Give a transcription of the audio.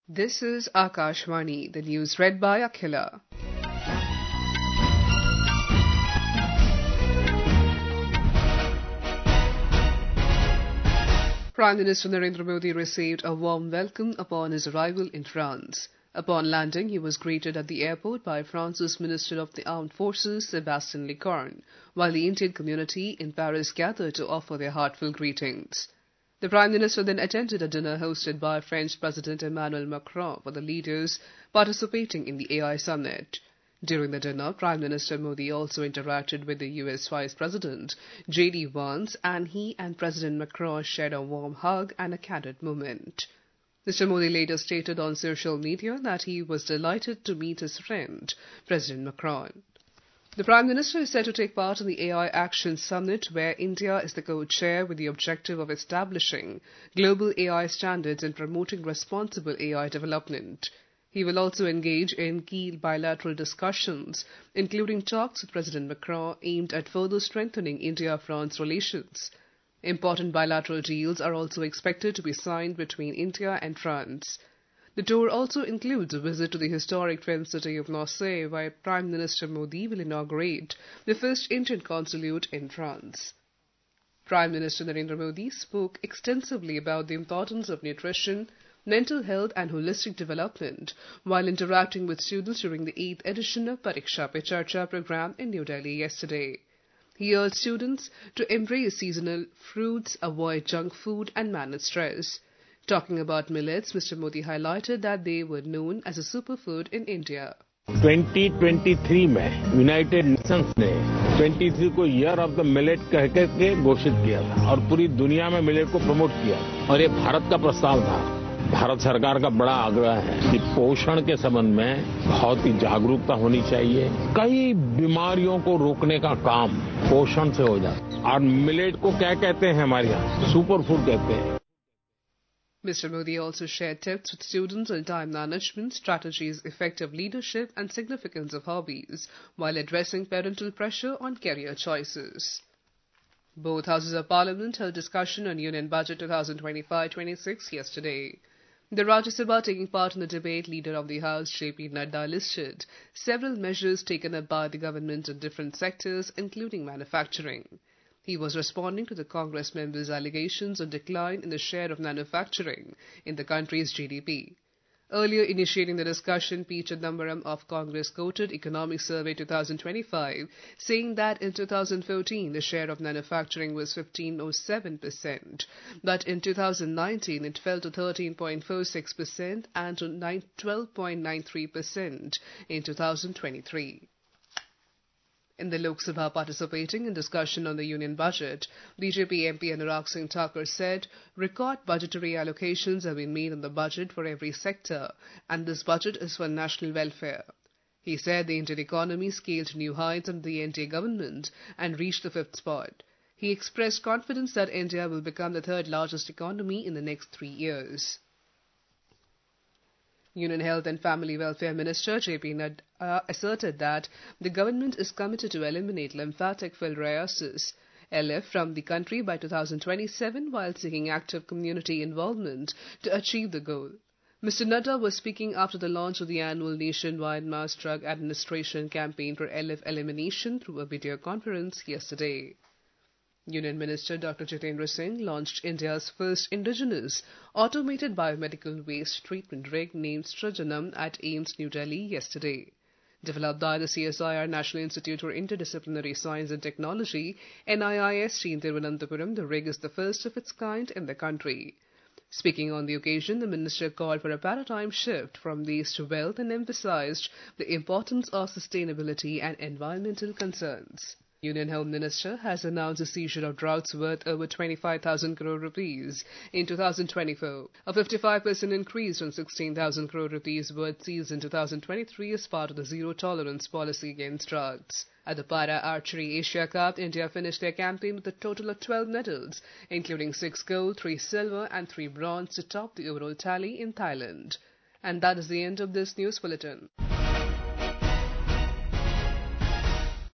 This is Akashvani, the news read by Akhila. Prime Minister Narendra Modi received a warm welcome upon his arrival in France. Upon landing, he was greeted at the airport by France's Minister of the Armed Forces, Sébastien Lecornu, while the Indian community in Paris gathered to offer their heartfelt greetings. The Prime Minister then attended a dinner hosted by French President Emmanuel Macron for the leaders participating in the AI summit. During the dinner, Prime Minister Modi also interacted with the US Vice President J.D. Vance, and he and President Macron shared a warm hug and a candid moment. Mr. Modi later stated on social media that he was delighted to meet his friend, President Macron. The Prime Minister is set to take part in the AI Action Summit, where India is the co-chair with the objective of establishing global AI standards and promoting responsible AI development. He will also engage in key bilateral discussions, including talks with President Macron aimed at further strengthening India-France relations. Important bilateral deals are also expected to be signed between India and France. The tour also includes a visit to the historic twin city of Marseille, where Prime Minister Modi will inaugurate the first Indian consulate in France. Prime Minister Narendra Modi spoke extensively about the importance of nutrition, mental health and holistic development while interacting with students during the 8th edition of Pariksha Pe Charcha program in New Delhi yesterday. He urged students to embrace seasonal fruits, avoid junk food and manage stress. Talking about millets, Mr. Modi highlighted that they were known as a superfood in India. 2023 में United Nations ने 23 को year of the millet कह के घोषित किया था और पूरी दुनिया में मिलेट को प्रमोट किया और ये भारत का प्रस्ताव था। भारत सरकार का बड़ा आग्रह है कि पोषण के संबंध में बहुत ही जागरूकता होनी चाहिए। कई बीमारियों को रोकने का काम पोषण से हो जाता है और मिलेट को क्या कहते हैं हमारे यहाँ सुपर फूड कहते हैं। Mr. Modi also shared tips with students on time management, strategies, effective leadership and significance of hobbies, while addressing parental pressure on career choices. Both houses of parliament held discussion on Union Budget 2025-26 yesterday. The Rajya Sabha taking part in the debate, leader of the House, J.P. Nadda, listed several measures taken up by the government in different sectors, including manufacturing. He was responding to the Congress members' allegations on decline in the share of manufacturing in the country's GDP. Earlier initiating the discussion, P. Chidambaram of Congress quoted Economic Survey 2025, saying that in 2014 the share of manufacturing was 15.07%, but in 2019 it fell to 13.46% and to 12.93% in 2023. In the Lok Sabha, participating in discussion on the Union Budget, BJP MP Anurag Singh Thakur said record budgetary allocations have been made in the budget for every sector, and this budget is for national welfare. He said the Indian economy scaled new heights under the NDA government and reached the 5th spot. He expressed confidence that India will become the 3rd largest economy in the next 3 years. Union Health and Family Welfare Minister J.P. Nadda asserted that the government is committed to eliminate lymphatic filariasis (LF) from the country by 2027 while seeking active community involvement to achieve the goal. Mr. Nadda was speaking after the launch of the annual nationwide mass drug administration campaign for LF elimination through a video conference yesterday. Union Minister Dr. Jitendra Singh launched India's first indigenous automated biomedical waste treatment rig named Srijanam at AIIMS New Delhi yesterday. Developed by the CSIR National Institute for Interdisciplinary Science and Technology, NIIST in Thiruvananthapuram, the rig is the first of its kind in the country. Speaking on the occasion, the minister called for a paradigm shift from waste to wealth and emphasized the importance of sustainability and environmental concerns. Union Home Minister has announced the seizure of drugs worth over 25,000 crore rupees in 2024, a 55% increase from 16,000 crore rupees worth seized in 2023 as part of the zero-tolerance policy against drugs. At the Para Archery Asia Cup, India finished their campaign with a total of 12 medals, including 6 gold, 3 silver and 3 bronze to top the overall tally in Thailand. And that is the end of this news bulletin.